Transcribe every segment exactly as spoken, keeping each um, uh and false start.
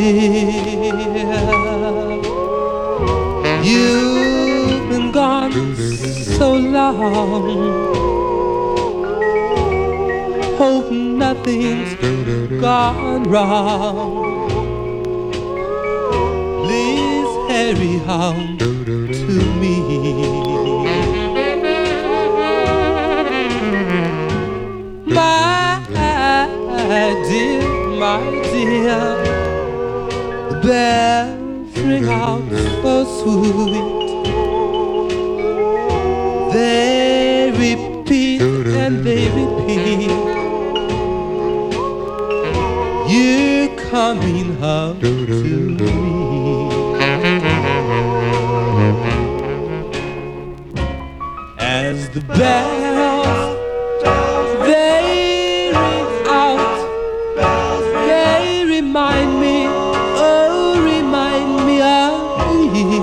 You've been gone so long. Hope nothing's gone wrong. Please hurry home to me. My dear, my dear, the bells ring out so sweet. They repeat and they repeat. You're coming home to me. As the bells they ring out, they remind me, oh, remind me of you,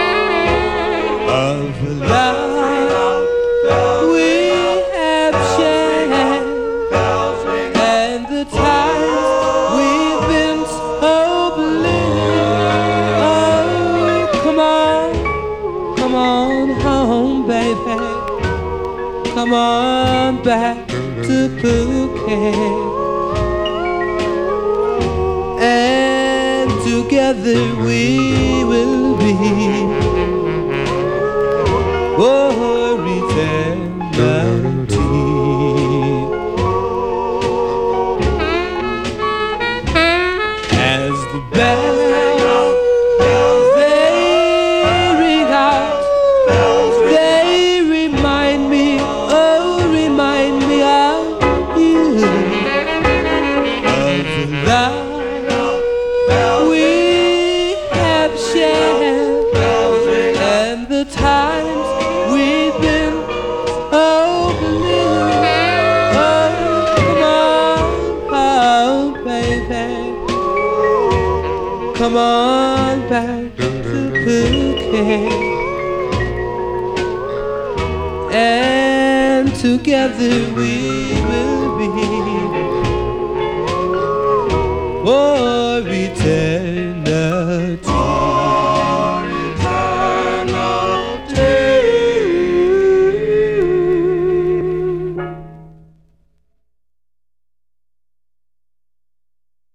of the love we have shared, and the times we've been so blue. Oh, come on, come on home, baby. Come on back to Phuket, and together we will be for eternity. As the bells they ring out, they remind me, remind me of you, of the love we have shared, and the times we've been so blue. Oh, come on, oh, baby, come on back to Phuket, and together we will be for eternity.